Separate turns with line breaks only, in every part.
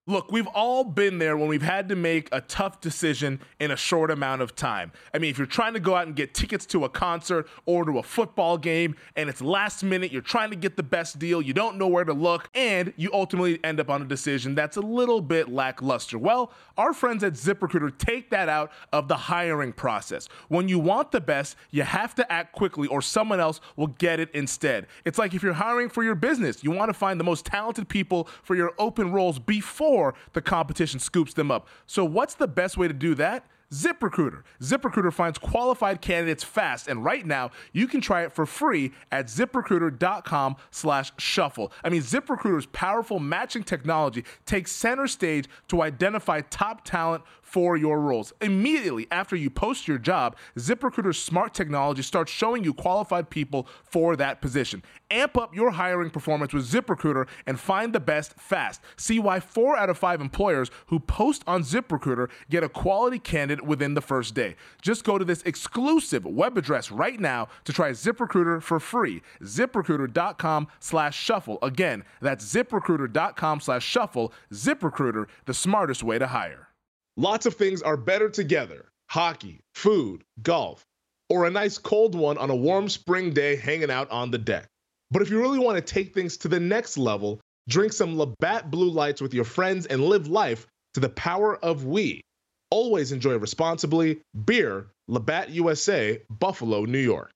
Look, we've all been there when we've had to make a tough decision in a short amount of time. I mean, if you're trying to go out and get tickets to a concert or to a football game and it's last minute, you're trying to get the best deal, you don't know where to look, and you ultimately end up on a decision that's a little bit lackluster. Well, our friends at ZipRecruiter take that out of the hiring process. When you want the best, you have to act quickly or someone else will get it instead. It's like if you're hiring for your business, you want to find the most talented people for your open roles before the competition scoops them up. So what's the best way to do that? ZipRecruiter. ZipRecruiter finds qualified candidates fast, and right now you can try it for free at ZipRecruiter.com/shuffle. I mean, ZipRecruiter's powerful matching technology takes center stage to identify top talent for your roles. Immediately after you post your job, ZipRecruiter's smart technology starts showing you qualified people for that position. Amp up your hiring performance with ZipRecruiter and find the best fast. See why 4 out of 5 employers who post on ZipRecruiter get a quality candidate within the first day. Just go to this exclusive web address right now to try ZipRecruiter for free. ZipRecruiter.com/shuffle. Again, that's ZipRecruiter.com/shuffle. ZipRecruiter, the smartest way to hire. Lots of things are better together. Hockey, food, golf, or a nice cold one on a warm spring day hanging out on the deck. But if you really want to take things to the next level, drink some Labatt Blue Lights with your friends and live life to the power of we. Always enjoy responsibly. Beer, Labatt USA, Buffalo, New York.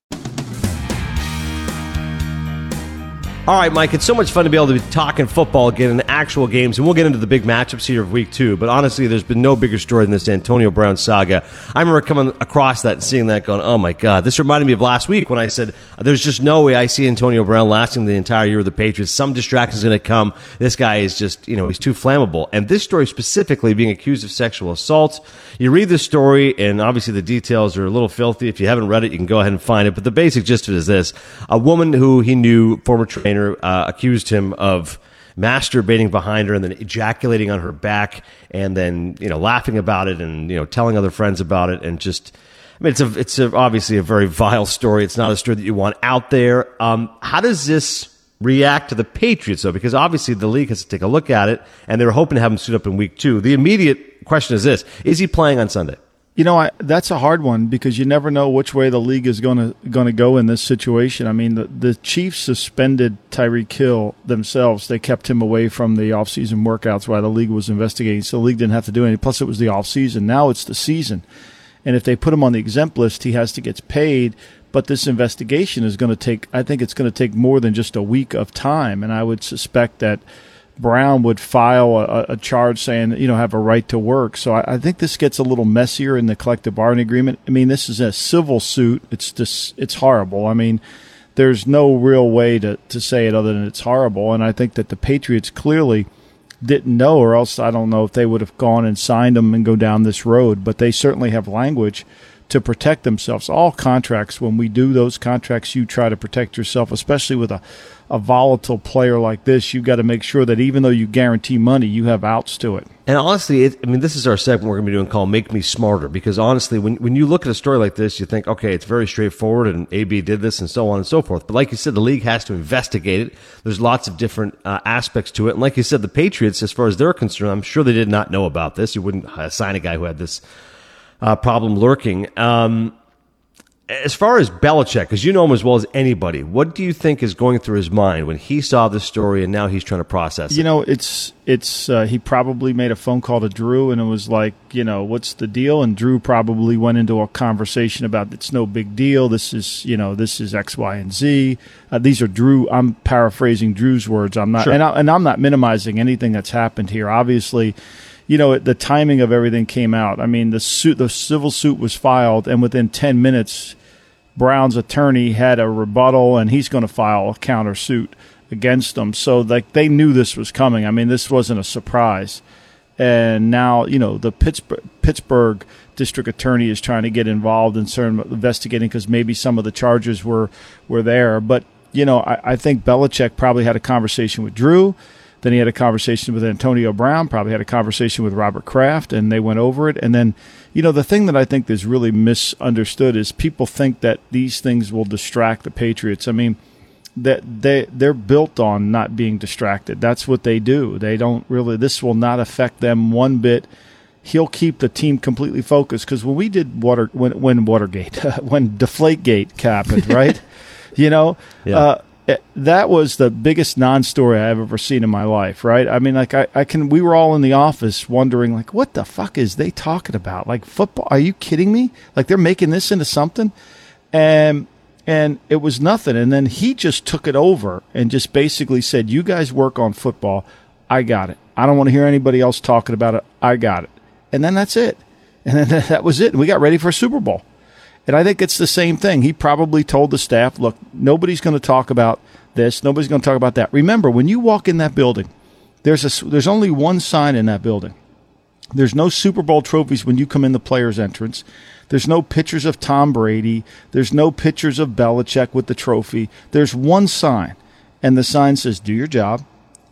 All right, Mike, it's so much fun to be able to be talking football again in actual games, and we'll get into the big matchups here of week 2. But honestly, there's been no bigger story than this Antonio Brown saga. I remember coming across that and seeing that going, oh my God. This reminded me of last week when I said, there's just no way I see Antonio Brown lasting the entire year with the Patriots. Some distraction is going to come. This guy is just, he's too flammable. And this story specifically being accused of sexual assault. You read this story, and obviously the details are a little filthy. If you haven't read it, you can go ahead and find it. But the basic gist of it is this. A woman who he knew, former trainer, accused him of masturbating behind her and then ejaculating on her back and then, laughing about it and, telling other friends about it. And just, it's obviously a very vile story. It's not a story that you want out there. How does this react to the Patriots, though? Because obviously the league has to take a look at it, and they were hoping to have him suit up in week 2. The immediate question is this. Is he playing on Sunday?
That's a hard one because you never know which way the league is going to go in this situation. I mean, the Chiefs suspended Tyreek Hill themselves. They kept him away from the offseason workouts while the league was investigating, so the league didn't have to do anything. Plus, it was the offseason. Now it's the season. And if they put him on the exempt list, he has to get paid. But this investigation is going to take – I think it's going to take more than just a week of time, and I would suspect that – Brown would file a charge saying, have a right to work. So I think this gets a little messier in the collective bargaining agreement. I mean, this is a civil suit. It's horrible. I mean, there's no real way to say it other than it's horrible. And I think that the Patriots clearly didn't know, or else I don't know if they would have gone and signed them and go down this road. But they certainly have language to protect themselves. All contracts, when we do those contracts, you try to protect yourself, especially with a volatile player like this. You've got to make sure that even though you guarantee money, you have outs to it.
And honestly, this is our segment we're going to be doing called Make Me Smarter, because honestly, when you look at a story like this, you think, okay, it's very straightforward and AB did this and so on and so forth. But like you said, the league has to investigate it. There's lots of different aspects to it. And like you said, the Patriots, as far as they're concerned, I'm sure they did not know about this. You wouldn't sign a guy who had this problem lurking. As far as Belichick, because you know him as well as anybody, what do you think is going through his mind when he saw this story and now he's trying to process it?
It's he probably made a phone call to Drew and it was like, what's the deal? And Drew probably went into a conversation about it's no big deal. This is X, Y, and Z. These are Drew. I'm paraphrasing Drew's words. I'm not, sure. and I'm not minimizing anything that's happened here. Obviously, the timing of everything came out. I mean, the civil suit was filed, and within 10 minutes, Brown's attorney had a rebuttal, and he's going to file a countersuit against them. So, they knew this was coming. I mean, this wasn't a surprise. And now, the Pittsburgh district attorney is trying to get involved in certain investigating because maybe some of the charges were there. But, I think Belichick probably had a conversation with Drew. Then he had a conversation with Antonio Brown, probably had a conversation with Robert Kraft, and they went over it. And then, the thing that I think is really misunderstood is people think that these things will distract the Patriots. I mean, they're built on not being distracted. That's what they do. They don't really. This will not affect them one bit. He'll keep the team completely focused, because when we did Watergate, when Deflategate happened, right? That was the biggest non-story I've ever seen in my life, right? I mean, like we were all in the office wondering, like, what the fuck is they talking about? Like, football? Are you kidding me? Like, they're making this into something, and it was nothing. And then he just took it over and just basically said, "You guys work on football. I got it. I don't want to hear anybody else talking about it. I got it." And then that's it. And then that was it. And we got ready for a Super Bowl. And I think it's the same thing. He probably told the staff, look, nobody's going to talk about this. Nobody's going to talk about that. Remember, when you walk in that building, there's only one sign in that building. There's no Super Bowl trophies when you come in the players' entrance. There's no pictures of Tom Brady. There's no pictures of Belichick with the trophy. There's one sign. And the sign says, do your job,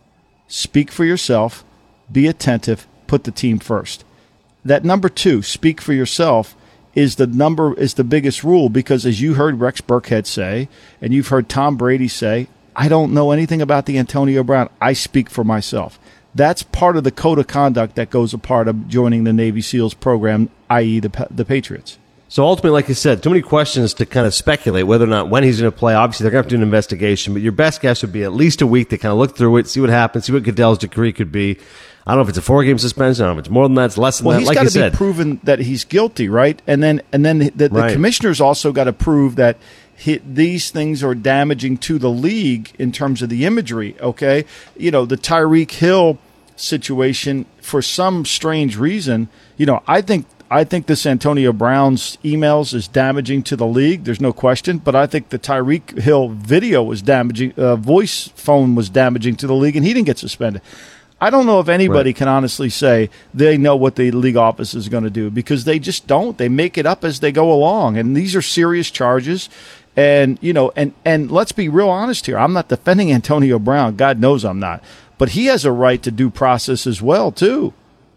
speak for yourself, be attentive, put the team first. That number 2, speak for yourself, is the biggest rule, because as you heard Rex Burkhead say, and you've heard Tom Brady say, I don't know anything about the Antonio Brown. I speak for myself. That's part of the code of conduct that goes a part of joining the Navy SEALs program, i.e. the Patriots.
So ultimately, like you said, too many questions to kind of speculate whether or not when he's going to play. Obviously, they're going to have to do an investigation, but your best guess would be at least a week to kind of look through it, see what happens, see what Goodell's decree could be. I don't know if it's a 4-game suspension. I don't know if it's more than that. It's less than that.
Well, he's got to be proven that he's guilty, right? And then the commissioner's also got to prove that these things are damaging to the league in terms of the imagery. Okay, the Tyreek Hill situation, for some strange reason, I think this Antonio Brown's emails is damaging to the league. There's no question. But I think the Tyreek Hill video was damaging. Voice phone was damaging to the league, and he didn't get suspended. I don't know if anybody can honestly say they know what the league office is going to do, because they just don't. They make it up as they go along, and these are serious charges. And and let's be real honest here. I'm not defending Antonio Brown. God knows I'm not. But he has a right to due process as well, too.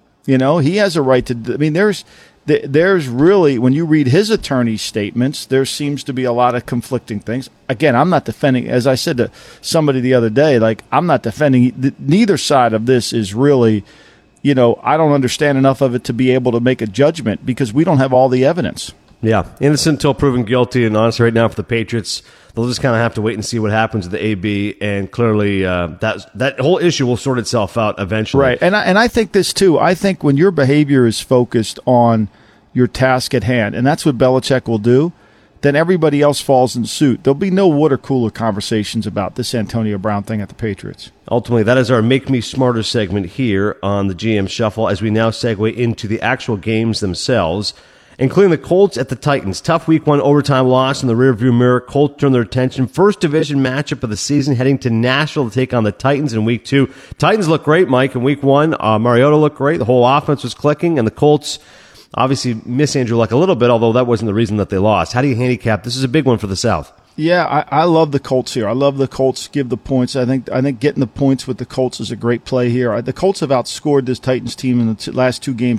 He has a right to. I mean, there's really, when you read his attorney's statements, there seems to be a lot of conflicting things. Again, I'm not defending, as I said to somebody the other day, like, I'm not defending, neither side of this is really, I don't understand enough of it to be able to make a judgment, because we don't have all the evidence.
Yeah, innocent until proven guilty, and honestly, right now for the Patriots, they'll just kind of have to wait and see what happens with the AB, and clearly that whole issue will sort itself out eventually.
Right, and I think this too. I think when your behavior is focused on your task at hand, and that's what Belichick will do, then everybody else falls in suit. There'll be no water cooler conversations about this Antonio Brown thing at the Patriots.
Ultimately, that is our Make Me Smarter segment here on the GM Shuffle, as we now segue into the actual games themselves, including the Colts at the Titans. Tough Week 1 overtime loss in the rearview mirror. Colts turn their attention. First division matchup of the season, heading to Nashville to take on the Titans in Week 2. Titans look great, Mike, in Week 1. Mariota looked great. The whole offense was clicking, and the Colts obviously miss Andrew Luck a little bit, although that wasn't the reason that they lost. How do you handicap? This is a big one for the South.
Yeah, I love the Colts here. I love the Colts give the points. I think getting the points with the Colts is a great play here. The Colts have outscored this Titans team in the last 2 games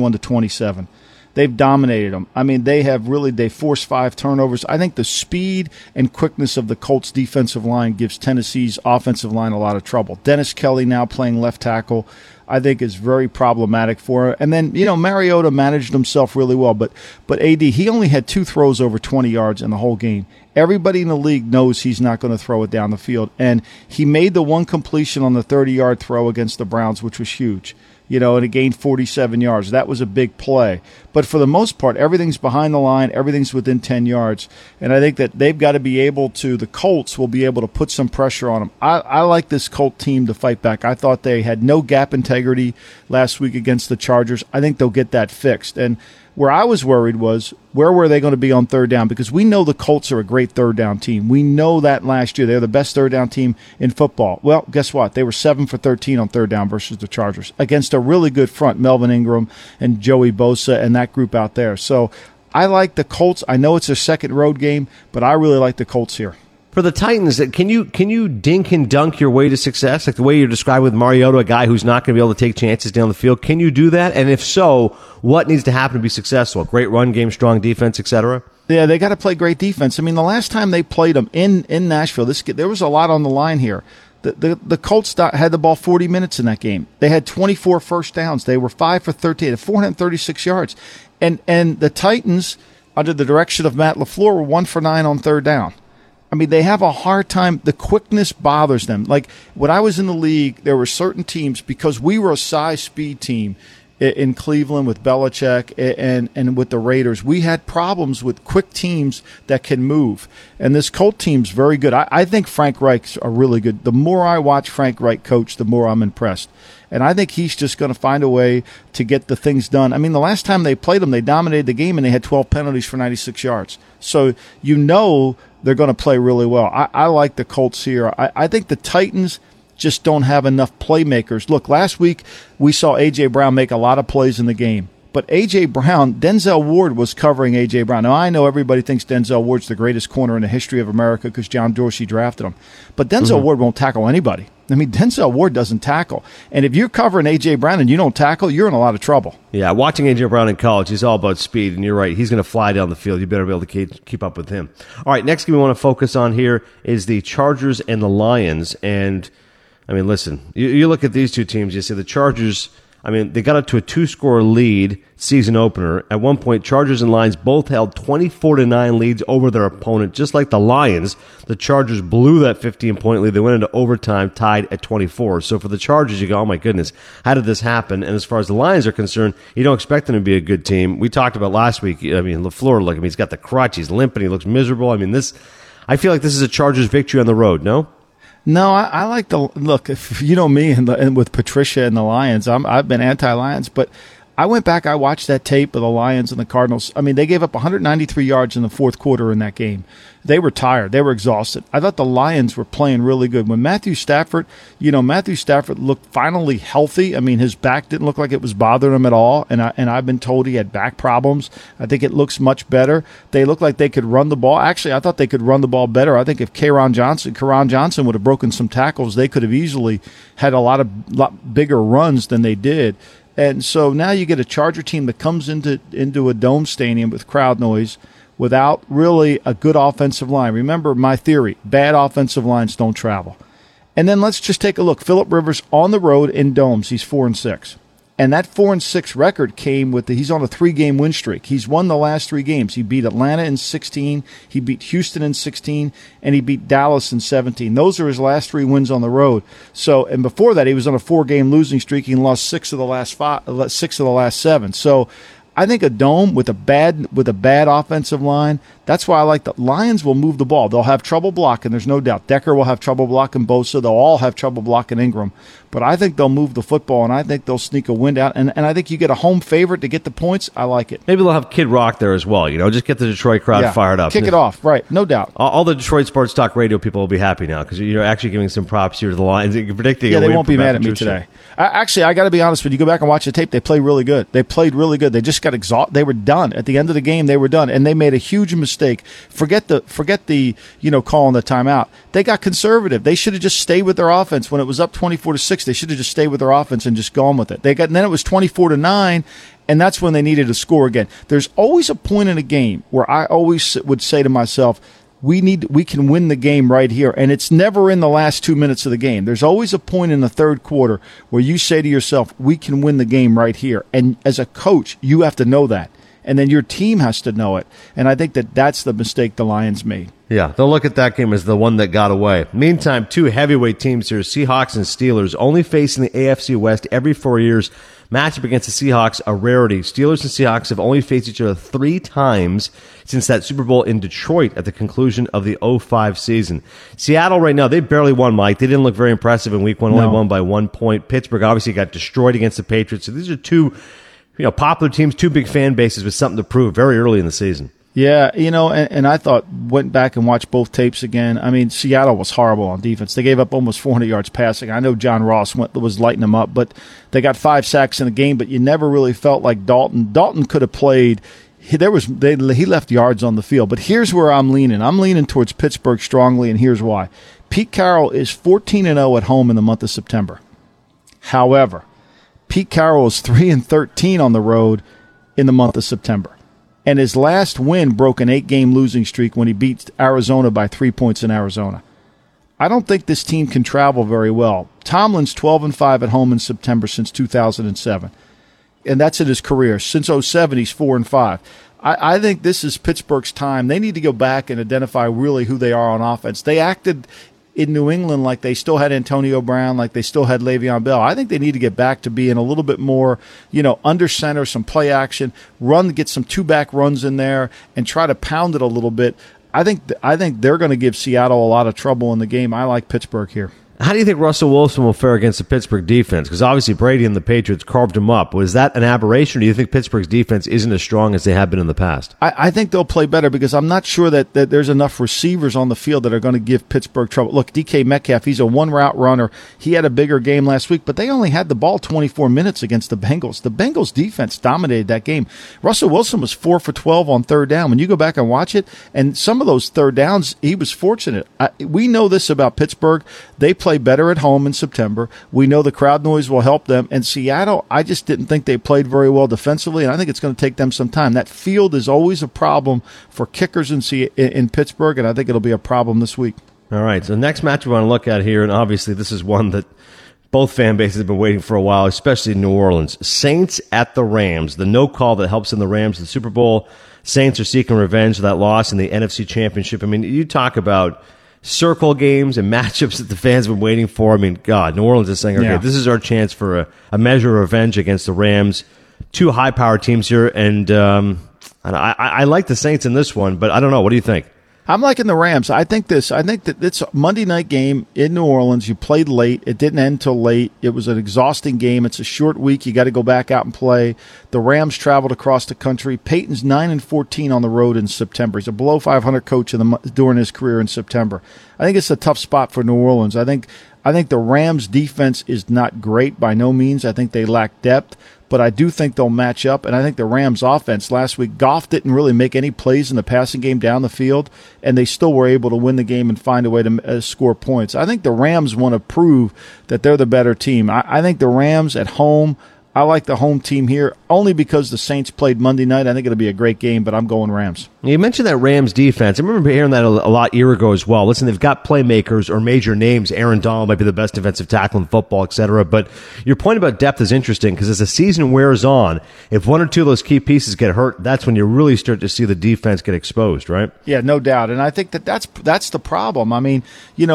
71-27. They've dominated them. I mean, they forced 5 turnovers. I think the speed and quickness of the Colts defensive line gives Tennessee's offensive line a lot of trouble. Dennis Kelly now playing left tackle, I think, is very problematic for her. And then, Mariota managed himself really well. But AD, he only had 2 throws over 20 yards in the whole game. Everybody in the league knows he's not going to throw it down the field. And he made the one completion on the 30-yard throw against the Browns, which was huge. And it gained 47 yards. That was a big play. But for the most part, everything's behind the line. Everything's within 10 yards. And I think that they've got to be able to, the Colts will be able to put some pressure on them. I like this Colt team to fight back. I thought they had no gap integrity last week against the Chargers. I think they'll get that fixed. And where I was worried was, where were they going to be on third down? Because we know the Colts are a great third down team. We know that last year. They're the best third down team in football. Well, guess what? They were 7 for 13 on third down versus the Chargers against a really good front, Melvin Ingram and Joey Bosa and that group out there. So I like the Colts. I know it's their second road game, but I really like the Colts here.
For the Titans, can you dink and dunk your way to success, like the way you're describing with Mariota, a guy who's not going to be able to take chances down the field? Can you do that? And if so, what needs to happen to be successful? Great run game, strong defense, etc.?
Yeah, they got to play great defense. I mean, the last time they played them in Nashville, there was a lot on the line here. The Colts had the ball 40 minutes in that game. They had 24 first downs. They were 5 for 13, at 436 yards. And the Titans, under the direction of Matt LaFleur, were 1 for 9 on third down. I mean, they have a hard time. The quickness bothers them. Like, when I was in the league, there were certain teams, because we were a size speed team in Cleveland with Belichick and with the Raiders, we had problems with quick teams that can move. And this Colt team's very good. I think Frank Reich's a really good. The more I watch Frank Reich coach, the more I'm impressed. And I think he's just going to find a way to get the things done. I mean, the last time they played them, they dominated the game, and they had 12 penalties for 96 yards. So they're going to play really well. I like the Colts here. I think the Titans just don't have enough playmakers. Look, last week we saw A.J. Brown make a lot of plays in the game. But A.J. Brown, Denzel Ward was covering A.J. Brown. Now, I know everybody thinks Denzel Ward's the greatest corner in the history of America because John Dorsey drafted him. But Denzel Ward won't tackle anybody. I mean, Denzel Ward doesn't tackle. And if you're covering A.J. Brown and you don't tackle, you're in a lot of trouble.
Yeah, watching A.J. Brown in college, he's all about speed, and you're right. He's going to fly down the field. You better be able to keep up with him. All right, next game we want to focus on here is the Chargers and the Lions. And, I mean, listen, you look at these two teams, you see the Chargers, I mean, they got up to a 2-score lead season opener. At one point, Chargers and Lions both held 24-9 leads over their opponent. Just like the Lions, the Chargers blew that 15-point lead. They went into overtime, tied at 24. So for the Chargers, you go, oh my goodness, how did this happen? And as far as the Lions are concerned, you don't expect them to be a good team. We talked about last week, I mean, LaFleur, look, I mean, he's got the crutch, he's limping, he looks miserable. I mean, I feel like this is a Chargers victory on the road, no?
No, I like look. If you know me and with Patricia and the Lions, I've been anti-Lions, but I went back. I watched that tape of the Lions and the Cardinals. I mean, they gave up 193 yards in the fourth quarter in that game. They were tired. They were exhausted. I thought the Lions were playing really good. When Matthew Stafford looked finally healthy. I mean, his back didn't look like it was bothering him at all, and I've been told he had back problems. I think it looks much better. They look like they could run the ball. Actually, I thought they could run the ball better. I think if Karan Johnson would have broken some tackles, they could have easily had a lot bigger runs than they did. And so now you get a Charger team that comes into a dome stadium with crowd noise without really a good offensive line. Remember my theory, bad offensive lines don't travel. And then let's just take a look. Phillip Rivers on the road in domes, he's 4-6. And that 4-6 record came with he's on a 3-game win streak. He's won the last 3 games. He beat Atlanta in 16, he beat Houston in 16, and he beat Dallas in 17. Those are his last 3 wins on the road. So, and before that, he was on a 4-game losing streak. He lost 6 of the last 7. So, I think a dome with a bad offensive line, that's why I like the Lions will move the ball. They'll have trouble blocking, there's no doubt. Decker will have trouble blocking Bosa. They'll all have trouble blocking Ingram. But I think they'll move the football, and I think they'll sneak a win out. And I think you get a home favorite to get the points. I like it.
Maybe they'll have Kid Rock there as well. Just get the Detroit crowd fired up.
Kick it off, right? No doubt.
All the Detroit Sports Talk Radio people will be happy now because you're actually giving some props here to the Lions. You're predicting
they won't be mad at me today. Actually, I got to be honest with you. Go back and watch the tape. They played really good. They just got exhausted. They were done. At the end of the game, they were done. And they made a huge mistake. Forget the calling the timeout. They got conservative. They should have just stayed with their offense. When it was up 24-6, they should have just stayed with their offense and just gone with it. And then it was 24-9, and that's when they needed to score again. There's always a point in a game where I always would say to myself, we can win the game right here. And it's never in the last 2 minutes of the game. There's always a point in the third quarter where you say to yourself, we can win the game right here. And as a coach, you have to know that. And then your team has to know it. And I think that's the mistake the Lions made.
Yeah, they'll look at that game as the one that got away. Meantime, 2 heavyweight teams here, Seahawks and Steelers, only facing the AFC West every 4 years. Matchup against the Seahawks, a rarity. Steelers and Seahawks have only faced each other 3 times since that Super Bowl in Detroit at the conclusion of the 2005 season. Seattle right now, they barely won, Mike. They didn't look very impressive in week 1, only won by 1 point. Pittsburgh obviously got destroyed against the Patriots. So these are 2 popular teams, 2 big fan bases with something to prove very early in the season.
Yeah, and I went back and watched both tapes again. I mean, Seattle was horrible on defense. They gave up almost 400 yards passing. I know John Ross was lighting them up, but they got 5 sacks in the game, but you never really felt like Dalton. Dalton could have played. He left yards on the field, but here's where I'm leaning. I'm leaning towards Pittsburgh strongly, and here's why. Pete Carroll is 14-0 at home in the month of September. However, Pete Carroll is 3-13 on the road in the month of September. And his last win broke an 8-game losing streak when he beat Arizona by 3 points in Arizona. I don't think this team can travel very well. Tomlin's 12-5 at home in September since 2007. And that's in his career. Since 2007, he's 4-5. I think this is Pittsburgh's time. They need to go back and identify really who they are on offense. They acted in New England like they still had Antonio Brown, like they still had Le'Veon Bell. I think they need to get back to being a little bit more, under center, some play action, get some two-back runs in there, and try to pound it a little bit. I think they're going to give Seattle a lot of trouble in the game. I like Pittsburgh here.
How do you think Russell Wilson will fare against the Pittsburgh defense? Because obviously Brady and the Patriots carved him up. Was that an aberration, or do you think Pittsburgh's defense isn't as strong as they have been in the past?
I think they'll play better because I'm not sure that there's enough receivers on the field that are going to give Pittsburgh trouble. Look, DK Metcalf, he's a one-route runner. He had a bigger game last week, but they only had the ball 24 minutes against the Bengals. The Bengals defense dominated that game. Russell Wilson was 4 for 12 on third down. When you go back and watch it, and some of those third downs, he was fortunate. We know this about Pittsburgh. They play better at home in September. We know the crowd noise will help them. And Seattle, I just didn't think they played very well defensively, and I think it's going to take them some time. That field is always a problem for kickers in Pittsburgh, and I think it'll be a problem this week.
All right, so the next match we want to look at here, and obviously this is one that both fan bases have been waiting for a while, especially in New Orleans. Saints at the Rams. The no call that helps in the Rams in the Super Bowl. Saints are seeking revenge for that loss in the NFC Championship. I mean, you talk about circle games and matchups that the fans have been waiting for. I mean, God, New Orleans is saying, okay, this is our chance for a measure of revenge against the Rams. Two high-powered teams here, and I like the Saints in this one, but I don't know. What do you think?
I'm liking the Rams. I think that it's a Monday night game in New Orleans. You played late. It didn't end till late. It was an exhausting game. It's a short week. You got to go back out and play. The Rams traveled across the country. Peyton's 9-14 on the road in September. He's a below 500 coach during his career in September. I think it's a tough spot for New Orleans. I think the Rams' defense is not great by no means. I think they lack depth, but I do think they'll match up. And I think the Rams' offense last week, Goff didn't really make any plays in the passing game down the field, and they still were able to win the game and find a way to score points. I think the Rams want to prove that they're the better team. I think the Rams at home, I like the home team here only because the Saints played Monday night. I think it'll be a great game, but I'm going Rams.
You mentioned that Rams defense. I remember hearing that a lot year ago as well. Listen, they've got playmakers or major names. Aaron Donald might be the best defensive tackle in football, et cetera. But your point about depth is interesting because as the season wears on, if one or two of those key pieces get hurt, that's when you really start to see the defense get exposed, right?
Yeah, no doubt. And I think that's the problem. I mean,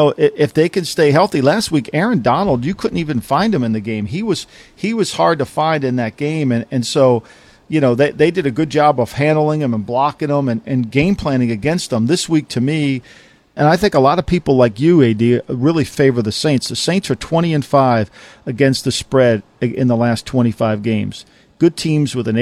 if they can stay healthy. Last week, Aaron Donald, you couldn't even find him in the game. He was hard to find in that game. And so, they did a good job of handling him and blocking him and game planning against them. This week, to me, and I think a lot of people like you, AD, really favor the Saints. The Saints are 20-5 against the spread in the last 25 games. Good teams with an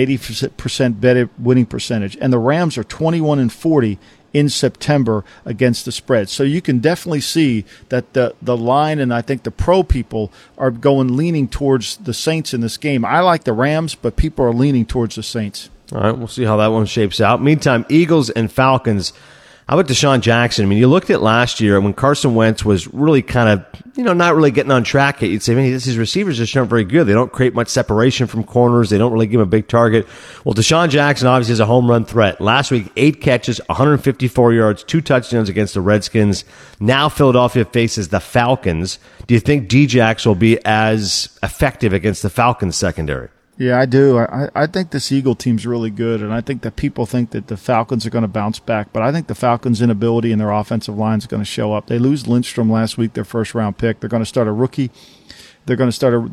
80% better winning percentage. And the Rams are 21-40 in September against the spread. So you can definitely see that the line, and I think the pro people are leaning towards the Saints in this game. I like the Rams, but people are leaning towards the Saints.
All right, we'll see how that one shapes out. Meantime, Eagles and Falcons. How about Deshaun Jackson? I mean, you looked at last year when Carson Wentz was really kind of, not really getting on track yet. You'd say, man, his receivers just aren't very good. They don't create much separation from corners. They don't really give him a big target. Well, Deshaun Jackson obviously is a home run threat. Last week, 8 catches, 154 yards, 2 touchdowns against the Redskins. Now Philadelphia faces the Falcons. Do you think D-Jax will be as effective against the Falcons secondary?
Yeah, I do. I think this Eagle team's really good, and I think that people think that the Falcons are going to bounce back, but I think the Falcons' inability in their offensive line is going to show up. They lose Lindstrom last week, their first-round pick. They're going to start a rookie. They're going to start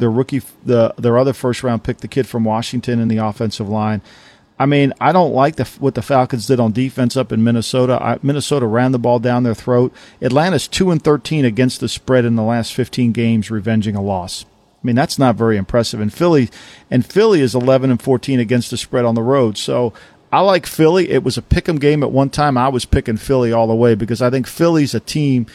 their other first-round pick, the kid from Washington, in the offensive line. I mean, I don't like what the Falcons did on defense up in Minnesota. Minnesota ran the ball down their throat. Atlanta's 2-13 against the spread in the last 15 games, revenging a loss. I mean, that's not very impressive. And Philly is 11-14 against the spread on the road. So I like Philly. It was a pick'em game at one time. I was picking Philly all the way because I think Philly's a team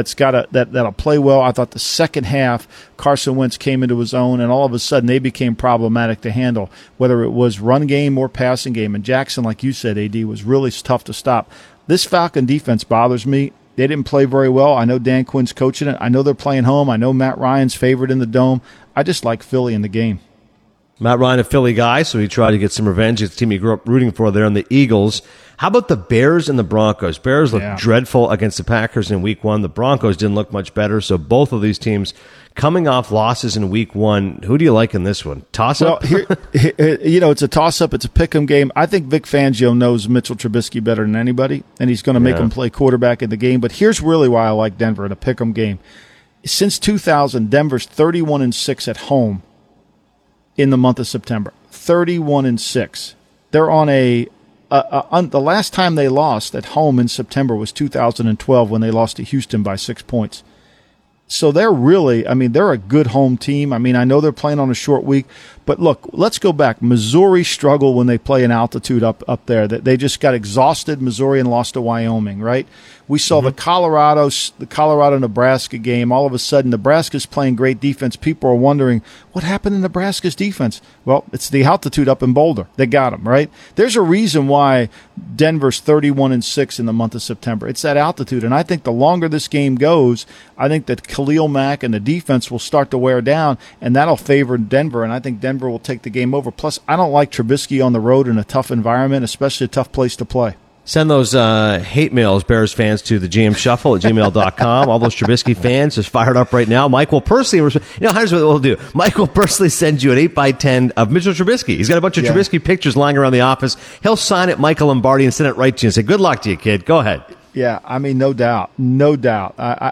that'll play well. I thought the second half, Carson Wentz came into his own, and all of a sudden they became problematic to handle, whether it was run game or passing game. And Jackson, like you said, AD, was really tough to stop. This Falcon defense bothers me. They didn't play very well. I know Dan Quinn's coaching it. I know they're playing home. I know Matt Ryan's favored in the Dome. I just like Philly in the game.
Matt Ryan, a Philly guy, so he tried to get some revenge. It's the team he grew up rooting for there on the Eagles. How about the Bears and the Broncos? Bears looked dreadful against the Packers in Week 1. The Broncos didn't look much better, so both of these teams coming off losses in Week 1. Who do you like in this one? Toss-up?
Well, it's a toss-up. It's a pick-em game. I think Vic Fangio knows Mitchell Trubisky better than anybody, and he's going to make him play quarterback in the game. But here's really why I like Denver in a pick-em game. Since 2000, Denver's 31-6 at home in the month of September. 31-6. They're on the last time they lost at home in September was 2012 when they lost to Houston by 6 points. So they're they're a good home team. I know they're playing on a short week, but look, let's go back. Missouri struggled when they play in altitude up there. They just got exhausted, Missouri, and lost to Wyoming, right? We saw the Colorado-Nebraska game. All of a sudden, Nebraska's playing great defense. People are wondering, what happened to Nebraska's defense? Well, it's the altitude up in Boulder. They got them, right? There's a reason why Denver's 31-6 in the month of September. It's that altitude. And I think the longer this game goes, I think that Khalil Mack and the defense will start to wear down, and that'll favor Denver. And I think Denver will take the game over. Plus, I don't like Trubisky on the road in a tough environment, especially a tough place to play.
Send those hate mails, Bears fans, to the GM Shuffle at gmail.com. All those Trubisky fans just fired up right now. Mike will personally, here's what we'll do. Mike will personally send you an 8x10 of Mitchell Trubisky. He's got a bunch of Trubisky pictures lying around the office. He'll sign it, Michael Lombardi, and send it right to you and say, good luck to you, kid. Go ahead.
Yeah, no doubt. I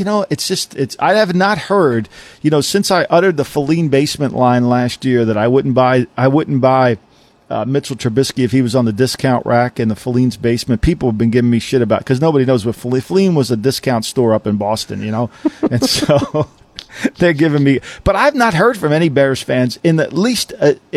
have not heard, since I uttered the Feline basement line last year that I wouldn't buy Mitchell Trubisky if he was on the discount rack in the Feline's basement. People have been giving me shit about, because nobody knows what Feline was, a discount store up in Boston, and so they're giving me. But I've not heard from any Bears fans in at least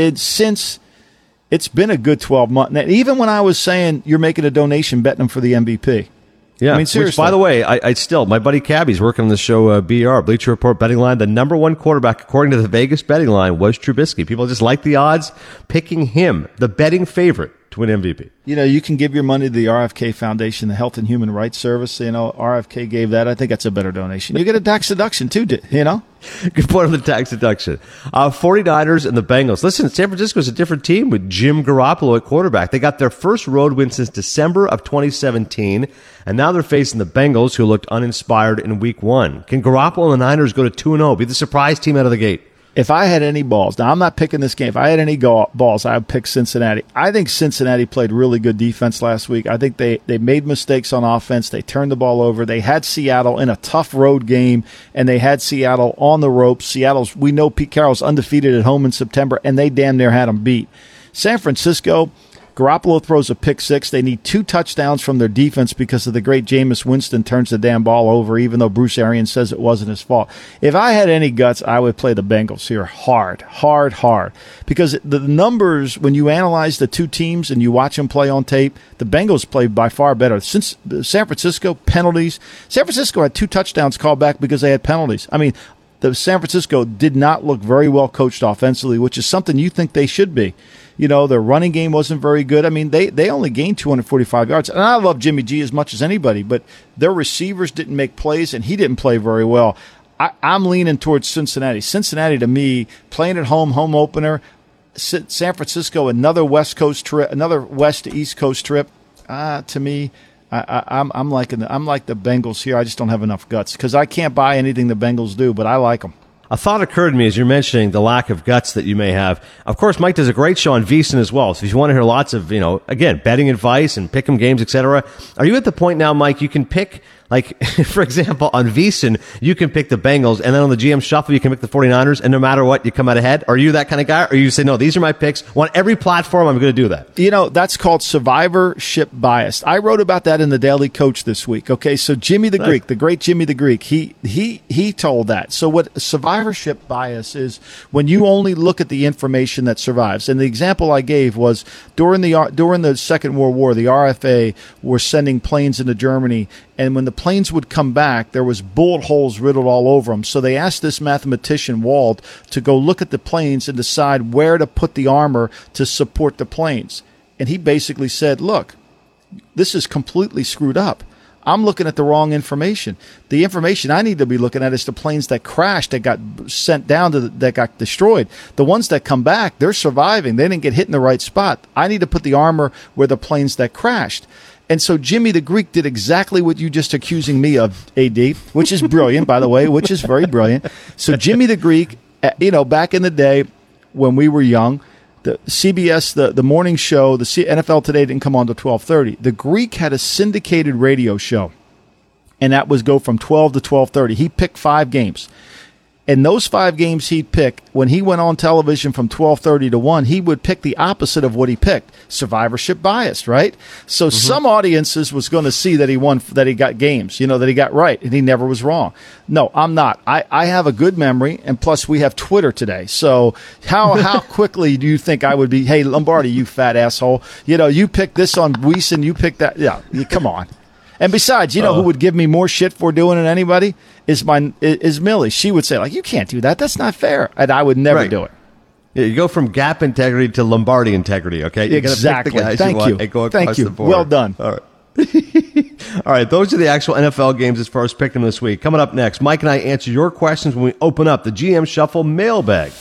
since it's been a good 12 months. And even when I was saying you're making a donation betting them for the MVP.
Yeah,
seriously.
Which, by the way, I still, my buddy Cabby's working on the show, BR, Bleacher Report Betting Line. The number one quarterback, according to the Vegas betting line, was Trubisky. People just like the odds, picking him, the betting favorite, to win MVP.
You can give your money to the RFK Foundation, the Health and Human Rights Service. RFK gave that. I think that's a better donation. You get a tax deduction, too,
Good point on the tax deduction. 49ers and the Bengals. Listen, San Francisco's a different team with Jim Garoppolo at quarterback. They got their first road win since December of 2017, and now they're facing the Bengals, who looked uninspired in Week 1. Can Garoppolo and the Niners go to 2-0, be the surprise team out of the gate?
If I had any balls, now I'm not picking this game. If I had any balls, I would pick Cincinnati. I think Cincinnati played really good defense last week. I think they made mistakes on offense. They turned the ball over. They had Seattle in a tough road game, and they had Seattle on the ropes. We know Pete Carroll's undefeated at home in September, and they damn near had them beat. San Francisco, Garoppolo throws a pick six. They need 2 touchdowns from their defense because of the great Jameis Winston turns the damn ball over, even though Bruce Arians says it wasn't his fault. If I had any guts, I would play the Bengals here hard. Because the numbers, when you analyze the two teams and you watch them play on tape, the Bengals play by far better. Since San Francisco, penalties. San Francisco had 2 touchdowns called back because they had penalties. The San Francisco did not look very well coached offensively, which is something you think they should be. Their running game wasn't very good. They only gained 245 yards. And I love Jimmy G as much as anybody, but their receivers didn't make plays, and he didn't play very well. I'm leaning towards Cincinnati. Cincinnati, to me, playing at home opener. San Francisco, another West Coast trip, another West to East Coast trip. To me, I'm like the Bengals here. I just don't have enough guts because I can't buy anything the Bengals do, but I like them.
A thought occurred to me as you're mentioning the lack of guts that you may have. Of course, Mike does a great show on VSiN as well. So if you want to hear lots of, again, betting advice and pick 'em games, etc., are you at the point now, Mike, you can pick, for example, on VSiN, you can pick the Bengals, and then on the GM Shuffle, you can pick the 49ers, and no matter what, you come out ahead? Are you that kind of guy? Or you say, no, these are my picks. On every platform, I'm going to do that.
That's called survivorship bias. I wrote about that in the Daily Coach this week. Okay, so Jimmy the Greek, the great Jimmy the Greek, he told that. So what survivorship bias is, when you only look at the information that survives. And the example I gave was during the Second World War, the RFA were sending planes into Germany, and when the planes would come back, there was bullet holes riddled all over them. So they asked this mathematician, Wald, to go look at the planes and decide where to put the armor to support the planes. And he basically said, look, this is completely screwed up. I'm looking at the wrong information. The information I need to be looking at is the planes that crashed, that got sent down, that got destroyed. The ones that come back, they're surviving. They didn't get hit in the right spot. I need to put the armor where the planes that crashed. And so Jimmy the Greek did exactly what you just accusing me of, AD, which is brilliant, by the way, which is very brilliant. So Jimmy the Greek, back in the day when we were young, the CBS, the morning show, the NFL Today didn't come on to 12:30. The Greek had a syndicated radio show, and that was go from 12 to 12:30. He picked 5 games. And those 5 games he'd pick, when he went on television from 12:30 to 1, he would pick the opposite of what he picked. Survivorship bias, right? So some audiences was going to see that he won, that he got games, that he got right, and he never was wrong. No, I'm not. I have a good memory, and plus we have Twitter today. So how quickly do you think I would be, hey, Lombardi, you fat asshole, you picked this on Weiss and you picked that. Yeah, come on. And besides, who would give me more shit for doing it than anybody is Millie. She would say, like, you can't do that. That's not fair. And I would never do it.
Yeah, you go from Gap integrity to Lombardi integrity, okay? You
Exactly. Thank you. Thank you. Well done.
All right. All right, those are the actual NFL games as far as picking them this week. Coming up next, Mike and I answer your questions when we open up the GM Shuffle mailbag.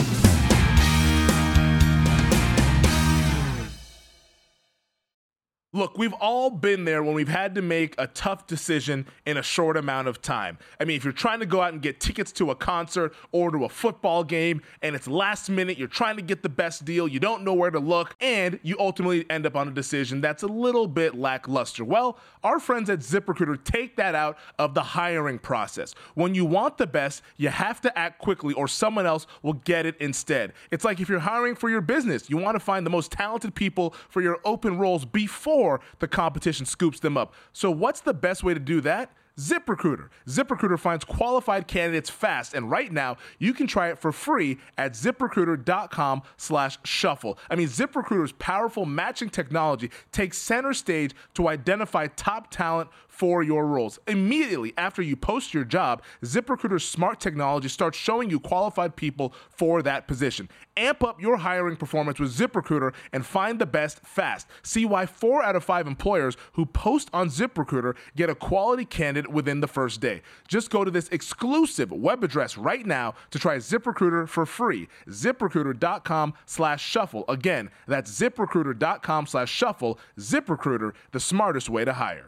Look, we've all been there when we've had to make a tough decision in a short amount of time. I mean, if you're trying to go out and get tickets to a concert or to a football game and it's last minute, you're trying to get the best deal, you don't know where to look, and you ultimately end up on a decision that's a little bit lackluster. Well, our friends at ZipRecruiter take that out of the hiring process. When you want the best, you have to act quickly or someone else will get it instead. It's like if you're hiring for your business, you want to find the most talented people for your open roles before the competition scoops them up. So what's the best way to do that? ZipRecruiter. ZipRecruiter finds qualified candidates fast, and right now you can try it for free at ZipRecruiter.com/shuffle. I mean, ZipRecruiter's powerful matching technology takes center stage to identify top talent for your roles. Immediately after you post your job, ZipRecruiter's smart technology starts showing you qualified people for that position. Amp up your hiring performance with ZipRecruiter and find the best fast. See why 4 out of 5 employers who post on ZipRecruiter get a quality candidate within the first day. Just go to this exclusive web address right now to try ZipRecruiter for free. ZipRecruiter.com/shuffle. Again, that's ZipRecruiter.com/shuffle. ZipRecruiter, the smartest way to hire.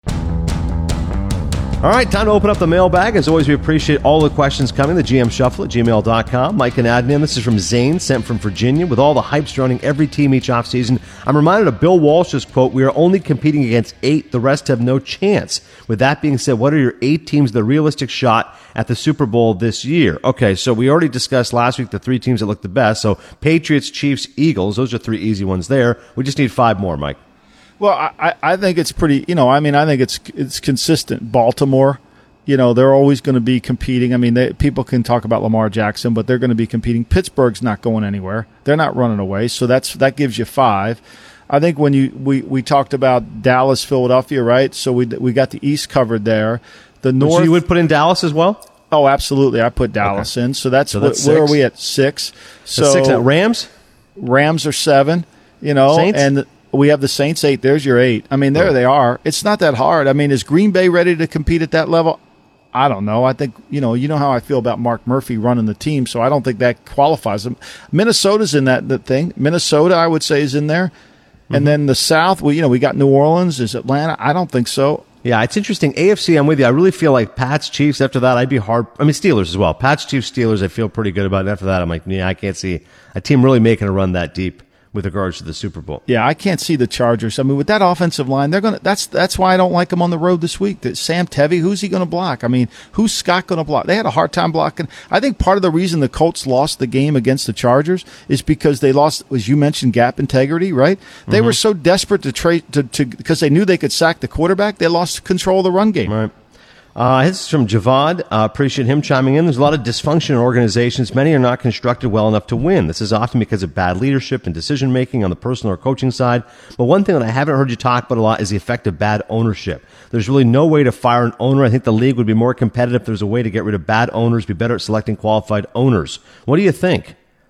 All right, time to open up the mailbag. As always, we appreciate all the questions coming. The GM Shuffle at gmail.com. Mike and Adnan, this is from Zane, sent from Virginia. With all the hype surrounding every team each offseason, I'm reminded of Bill Walsh's quote, "We are only competing against 8. The rest have no chance." With that being said, what are your 8 teams the realistic shot at the Super Bowl this year? Okay, so we already discussed last week the 3 teams that look the best. So Patriots, Chiefs, Eagles. Those are 3 easy ones there. We just need 5 more, Mike.
Well, I think it's pretty, I think it's consistent. Baltimore, they're always going to be competing. I mean, people can talk about Lamar Jackson, but they're going to be competing. Pittsburgh's not going anywhere. They're not running away. So that gives you 5. I think when we talked about Dallas, Philadelphia, right? So we got the East covered there. The North.
So you would put in Dallas as well?
Oh, absolutely. I put Dallas in. So that's where are we at? 6. So
6 now. Rams
are 7,
Saints?
And we have the Saints 8. There's your 8. I mean, there they are. It's not that hard. I mean, is Green Bay ready to compete at that level? I don't know. I think, you know how I feel about Mark Murphy running the team, so I don't think that qualifies them. Minnesota's in that thing. Minnesota, I would say, is in there. Mm-hmm. And then the South, we got New Orleans. Is Atlanta? I don't think so.
Yeah, it's interesting. AFC, I'm with you. I really feel like Pats, Chiefs, after that, I'd be hard. I mean, Steelers as well. Pats, Chiefs, Steelers, I feel pretty good about. And after that, I'm like, yeah, I can't see a team really making a run that deep with regards to the Super Bowl.
Yeah, I can't see the Chargers. I mean, with that offensive line, they're going to. That's why I don't like them on the road this week. That Sam Tevy, who's he going to block? I mean, who's Scott going to block? They had a hard time blocking. I think part of the reason the Colts lost the game against the Chargers is because they lost, as you mentioned, gap integrity. Right? They were so desperate to trade to because they knew they could sack the quarterback. They lost control of the run game.
Right. This is from Javad. Appreciate him chiming in. There's a lot of dysfunction in organizations. Many are not constructed well enough to win. This is often because of bad leadership and decision-making on the personal or coaching side. But one thing that I haven't heard you talk about a lot is the effect of bad ownership. There's really no way to fire an owner. I think the league would be more competitive if there's a way to get rid of bad owners, be better at selecting qualified owners. What do you think?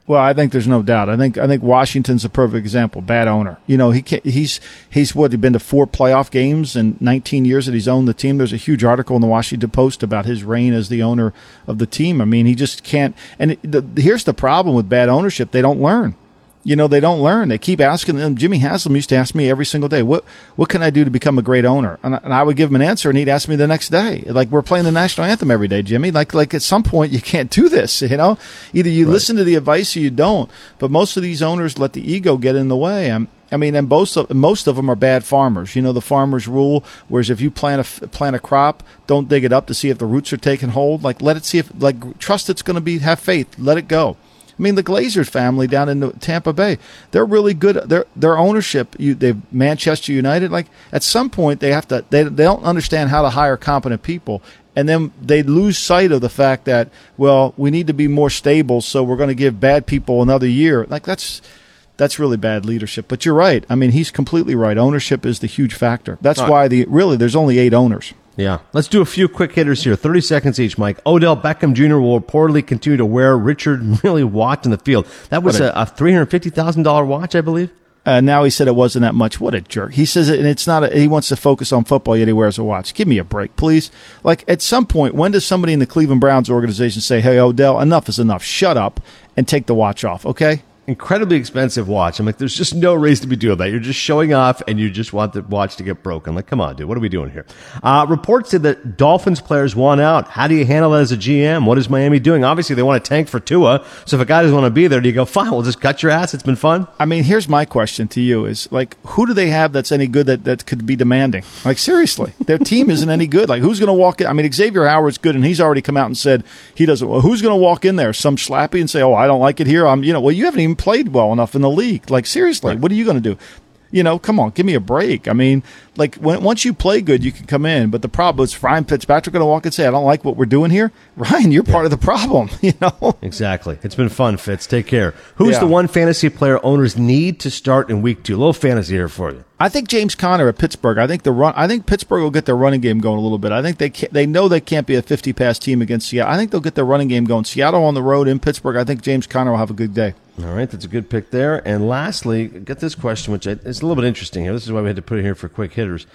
Well, I think there's no doubt. I think Washington's a perfect example. Bad owner. You know, he's been to 4 playoff games in 19 years that he's owned the team. There's a huge article in the Washington Post about his reign as the owner of the team. I mean, he just can't. And here's the problem with bad ownership: they don't learn. You know, they don't learn. They keep asking them. Jimmy Haslam used to ask me every single day, what can I do to become a great owner? And I would give him an answer, and he'd ask me the next day. Like, we're playing the national anthem every day, Jimmy. Like at some point, you can't do this, you know? Either you listen to the advice or you don't. But most of these owners let the ego get in the way. And most of them are bad farmers. You know, the farmer's rule, whereas if you plant a crop, don't dig it up to see if the roots are taking hold. Like, let it see if, like, trust it's going to have faith. Let it go. I mean, the Glazers family down in Tampa Bay, they're really good. Their ownership, they've Manchester United. Like, at some point, they don't understand how to hire competent people, and then they lose sight of the fact that, well, we need to be more stable, so we're going to give bad people another year. Like, that's really bad leadership. But you're right. I mean, he's completely right. Ownership is the huge factor. That's why there's only 8 owners.
Yeah. Let's do a few quick hitters here. 30 seconds each, Mike. Odell Beckham Jr. will reportedly continue to wear Richard Mille watch in the field. That was a $350,000 watch, I believe.
Now he said it wasn't that much. What a jerk. He says it, and it's not. He wants to focus on football, yet he wears a watch. Give me a break, please. Like, at some point, when does somebody in the Cleveland Browns organization say, hey, Odell, enough is enough. Shut up and take the watch off, okay?
Incredibly expensive watch. I'm like, there's just no reason to be doing that. You're just showing off, and you just want the watch to get broken. Like, come on, dude. What are we doing here? Reports said that Dolphins players want out. How do you handle that as a GM? What is Miami doing? Obviously, they want to tank for Tua. So if a guy doesn't want to be there, do you go, fine, we'll just cut your ass? It's been fun.
I mean, here's my question to you is, like, who do they have that's any good that could be demanding? Like, seriously, their team isn't any good. Like, who's going to walk in? I mean, Xavier Howard's good, and he's already come out and said he doesn't. Well, who's going to walk in there? Some slappy and say, oh, I don't like it here. Well, you haven't even played well enough in the league. Like, seriously, right. What are you going to do? You know, come on, give me a break. I mean, like, once you play good, you can come in. But the problem is Ryan Fitzpatrick going to walk and say, I don't like what we're doing here. Ryan, you're part of the problem, you know?
Exactly. It's been fun, Fitz. Take care. Who's the one fantasy player owners need to start in week 2? A little fantasy here for you.
I think James Conner at Pittsburgh. I think Pittsburgh will get their running game going a little bit. I think they know they can't be a 50-pass team against Seattle. I think they'll get their running game going. Seattle on the road in Pittsburgh. I think James Conner will have a good day.
All right, that's a good pick there. And lastly, get this question, which is a little bit interesting here. This is why we had to put it here for quick hitters.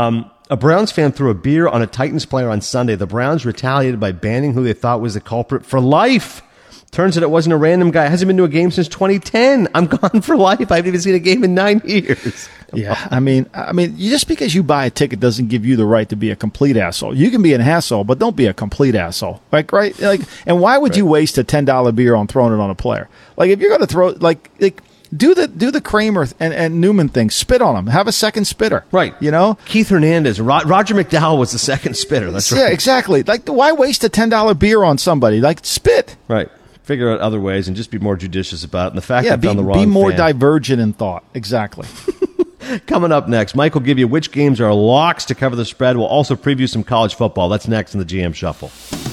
A Browns fan threw a beer on a Titans player on Sunday. The Browns retaliated by banning who they thought was the culprit for life. Turns out it wasn't a random guy. Hasn't been to a game since 2010. I'm gone for life. I haven't even seen a game in 9 years.
Yeah, I mean, just because you buy a ticket doesn't give you the right to be a complete asshole. You can be an asshole, but don't be a complete asshole. Like, right? Like, and why would you waste a $10 beer on throwing it on a player? Like, if you're going to throw, like do the Kramer and Newman thing. Spit on him. Have a second spitter.
Right.
You know?
Keith Hernandez. Roger McDowell was the second spitter. That's right.
Yeah, exactly. Like, why waste a $10 beer on somebody? Like, spit.
Right. Figure out other ways and just be more judicious about it. And the fact that found the wrong
be more
fan.
divergent in thought. Exactly.
Coming up next, Mike will give you which games are locks to cover the spread. We'll also preview some college football. That's next in the GM Shuffle.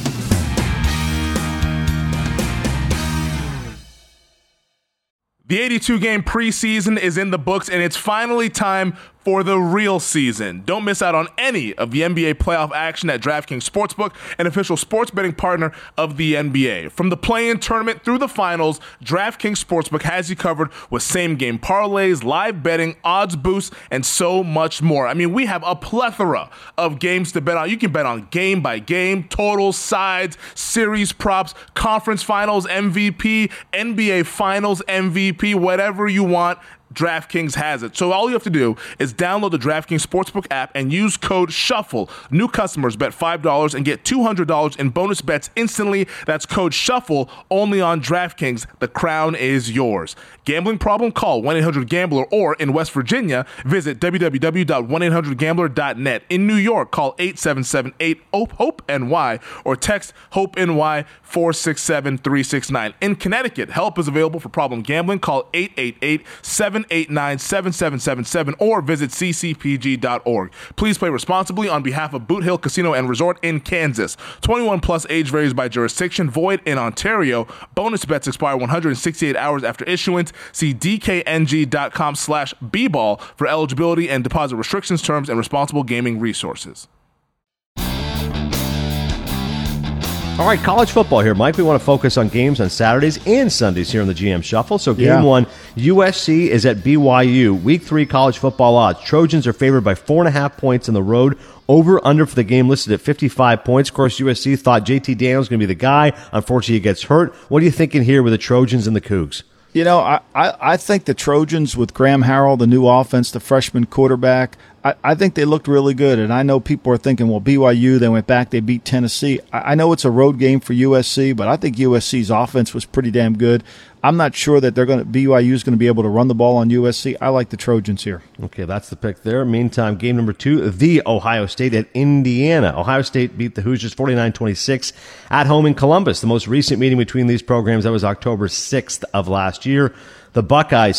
The 82-game preseason is in the books, and it's finally time for the real season. Don't miss out on any of the NBA playoff action at DraftKings Sportsbook, an official sports betting partner of the NBA. From the play-in tournament through the finals, DraftKings Sportsbook has you covered with same-game parlays, live betting, odds boosts, and so much more. I mean, we have a plethora of games to bet on. You can bet on game by game, totals, sides, series props, conference finals MVP, NBA finals MVP, whatever you want. DraftKings has it. So all you have to do is download the DraftKings Sportsbook app and use code SHUFFLE. New customers bet $5 and get $200 in bonus bets instantly. That's code SHUFFLE only on DraftKings. The crown is yours. Gambling problem? Call 1-800-GAMBLER, or in West Virginia, visit www.1800gambler.net. In New York, call 877-8-HOPE-NY or text HOPE-NY 467-369. In Connecticut, help is available for problem gambling. Call 888-789-7777 or visit ccpg.org. Please play responsibly on behalf of Boot Hill Casino and Resort in Kansas. 21 plus, age varies by jurisdiction, void in Ontario. Bonus bets expire 168 hours after issuance. See dkng.com/bball for eligibility and deposit restrictions, terms, and responsible gaming resources.
All right, college football here, Mike. We want to focus on games on Saturdays and Sundays here on the GM Shuffle. So game one, USC is at BYU. Week 3 college football odds. Trojans are favored by 4.5 points on the road. Over under for the game listed at 55 points. Of course, USC thought JT Daniels was going to be the guy. Unfortunately, he gets hurt. What are you thinking here with the Trojans and the Cougs?
You know, I think the Trojans with Graham Harrell, the new offense, the freshman quarterback, I think they looked really good. And I know people are thinking, well, BYU, they went back, they beat Tennessee. I know it's a road game for USC, but I think USC's offense was pretty damn good. I'm not sure that BYU is going to be able to run the ball on USC. I like the Trojans here.
Okay, that's the pick there. Meantime, game number 2, the Ohio State at Indiana. Ohio State beat the Hoosiers 49-26 at home in Columbus. The most recent meeting between these programs, that was October 6th of last year. The Buckeyes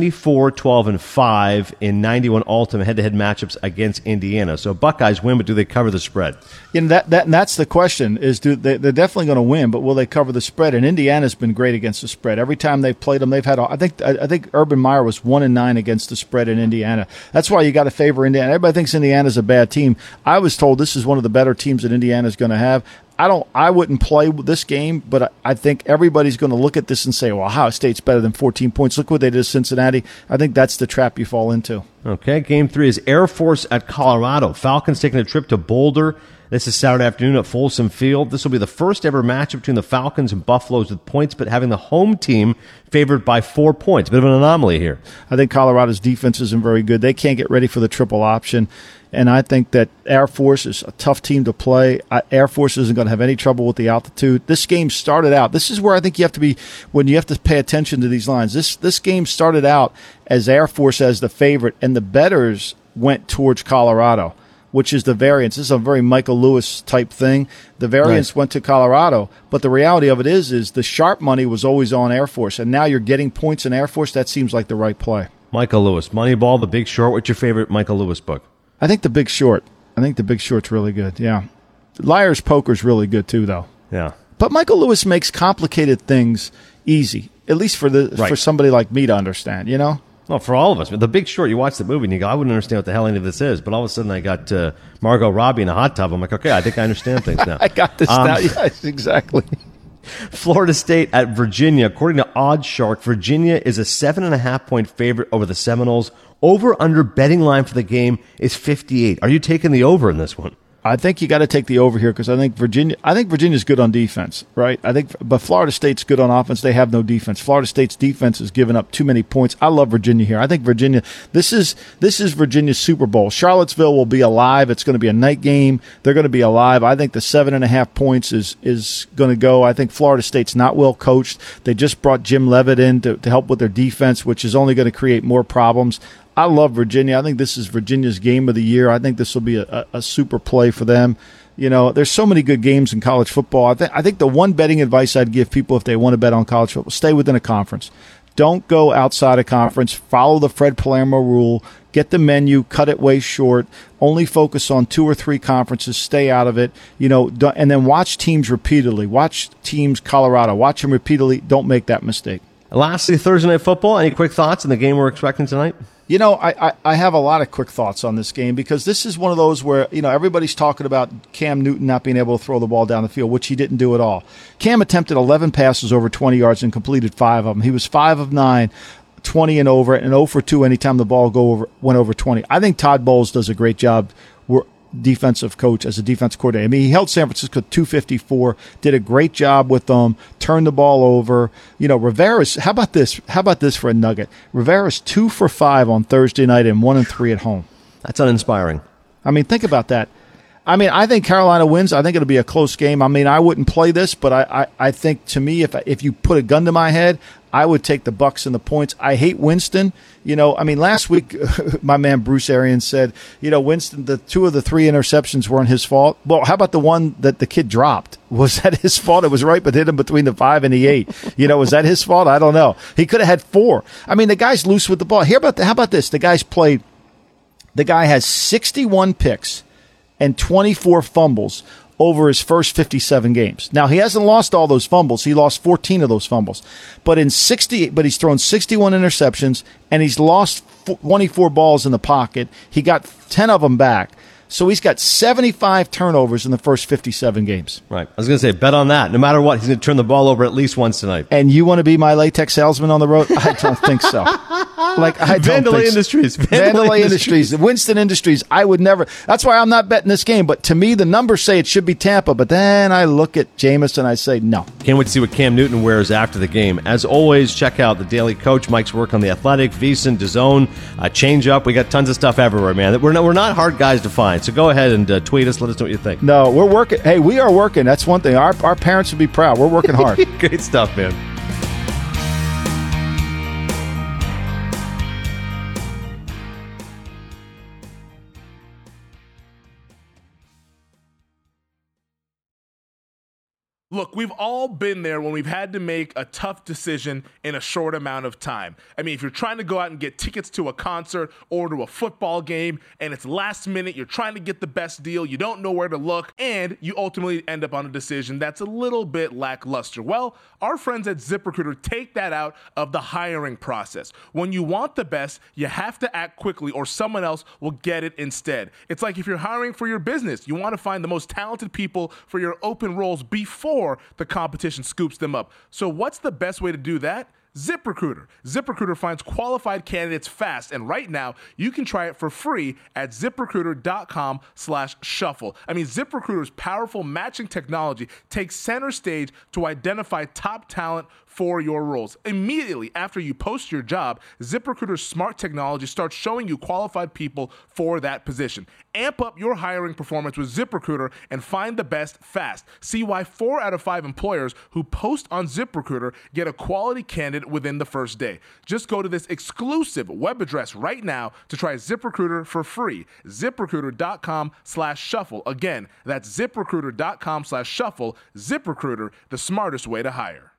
74-12-5 in 91 ultimate head-to-head matchups against Indiana. So Buckeyes win, but do they cover the spread?
You know, that's the question. They're definitely going to win, but will they cover the spread? And Indiana's been great against the spread. Every time they've played them, they've had. I think Urban Meyer was 1-9 against the spread in Indiana. That's why you got to favor Indiana. Everybody thinks Indiana's a bad team. I was told this is one of the better teams that Indiana's going to have. I wouldn't play this game, but I think everybody's going to look at this and say, well, Ohio State's better than 14 points. Look what they did to Cincinnati. I think that's the trap you fall into.
Okay, game 3 is Air Force at Colorado. Falcons taking a trip to Boulder. This is Saturday afternoon at Folsom Field. This will be the first ever matchup between the Falcons and Buffaloes with points, but having the home team favored by 4 points. Bit of an anomaly here.
I think Colorado's defense isn't very good. They can't get ready for the triple option. And I think that Air Force is a tough team to play. Air Force isn't going to have any trouble with the altitude. This game started out. This is where I think you have to be when you have to pay attention to these lines. This game started out as Air Force as the favorite, and the bettors went towards Colorado, which is the variance. This is a very Michael Lewis type thing. The variance went to Colorado, but the reality of it is the sharp money was always on Air Force, and now you're getting points in Air Force. That seems like the right play.
Michael Lewis, Moneyball, The Big Short. What's your favorite Michael Lewis book?
I think The Big Short. I think The Big Short's really good, yeah. Liar's Poker's really good, too, though.
Yeah.
But Michael Lewis makes complicated things easy, at least for somebody like me to understand, you know?
Well, for all of us. The Big Short, you watch the movie and you go, I wouldn't understand what the hell any of this is. But all of a sudden I got Margot Robbie in a hot tub. I'm like, okay, I think I understand things now.
I got this now. Yes, exactly.
Florida State at Virginia. According to OddsShark, Virginia is a 7.5-point favorite over the Seminoles. Over-under betting line for the game is 58. Are you taking the over in this one?
I think you got to take the over here because I think Virginia's good on defense, right? But Florida State's good on offense. They have no defense. Florida State's defense has given up too many points. I love Virginia here. I think Virginia. This is Virginia's Super Bowl. Charlottesville will be alive. It's going to be a night game. They're going to be alive. I think the 7.5 points is going to go. I think Florida State's not well coached. They just brought Jim Leavitt in to help with their defense, which is only going to create more problems. I love Virginia. I think this is Virginia's game of the year. I think this will be a super play for them. You know, there's so many good games in college football. I think the one betting advice I'd give people if they want to bet on college football, stay within a conference. Don't go outside a conference. Follow the Fred Palermo rule. Get the menu. Cut it way short. Only focus on 2 or 3 conferences. Stay out of it. You know, and then watch teams repeatedly. Watch teams Colorado. Watch them repeatedly. Don't make that mistake.
Lastly, Thursday Night Football. Any quick thoughts on the game we're expecting tonight?
You know, I have a lot of quick thoughts on this game because this is one of those where, you know, everybody's talking about Cam Newton not being able to throw the ball down the field, which he didn't do at all. Cam attempted 11 passes over 20 yards and completed 5 of them. He was 5 of 9, 20 and over, and 0 for 2 anytime the ball went over 20. I think Todd Bowles does a great job defensive coach as a defense coordinator. I mean, he held San Francisco 254, did a great job with them, turned the ball over. You know, Rivera's, how about this for a nugget? Rivera's 2 for 5 on Thursday night and 1 and 3 at home.
That's uninspiring.
I mean, think about that. I mean, I think Carolina wins. I think it'll be a close game. I mean, I wouldn't play this, but I think to me, if you put a gun to my head, I would take the Bucs and the points. I hate Winston. You know, I mean, last week, my man Bruce Arians said, you know, Winston, the 2 of the 3 interceptions weren't his fault. Well, how about the one that the kid dropped? Was that his fault? It was right, but hit him between the 5 and the 8. You know, was that his fault? I don't know. He could have had 4. I mean, the guy's loose with the ball. How about this? The guy has 61 picks and 24 fumbles over his first 57 games. Now, he hasn't lost all those fumbles. He lost 14 of those fumbles. But he's thrown 61 interceptions, and he's lost 24 balls in the pocket. He got 10 of them back. So he's got 75 turnovers in the first 57 games.
Right. I was going to say, bet on that. No matter what, he's going to turn the ball over at least once tonight.
And you want to be my latex salesman on the road? I don't think so. I don't
Vandalay
think
Industries.
So. Vandalay Industries. Winston Industries. I would never. That's why I'm not betting this game. But to me, the numbers say it should be Tampa. But then I look at Jameis and I say no.
Can't wait to see what Cam Newton wears after the game. As always, check out the Daily Coach, Mike's work on The Athletic, VSiN, DAZN, Change Up. We got tons of stuff everywhere, man. We're not hard guys to find. So go ahead and tweet us. Let us know what you think.
No, we're working. Hey, we are working. That's one thing. Our parents would be proud. We're working hard.
Great stuff, man.
Look, we've all been there when we've had to make a tough decision in a short amount of time. I mean, if you're trying to go out and get tickets to a concert or to a football game and it's last minute, you're trying to get the best deal, you don't know where to look, and you ultimately end up on a decision that's a little bit lackluster. Well, our friends at ZipRecruiter take that out of the hiring process. When you want the best, you have to act quickly or someone else will get it instead. It's like if you're hiring for your business, you want to find the most talented people for your open roles before the competition scoops them up. So what's the best way to do that? ZipRecruiter. ZipRecruiter finds qualified candidates fast, and right now you can try it for free at ZipRecruiter.com/shuffle. I mean, ZipRecruiter's powerful matching technology takes center stage to identify top talent for your roles. Immediately after you post your job, ZipRecruiter's smart technology starts showing you qualified people for that position. Amp up your hiring performance with ZipRecruiter and find the best fast. See why 4 out of 5 employers who post on ZipRecruiter get a quality candidate within the first day. Just go to this exclusive web address right now to try ZipRecruiter for free. ZipRecruiter.com/shuffle. Again, that's ZipRecruiter.com/shuffle. ZipRecruiter, the smartest way to hire.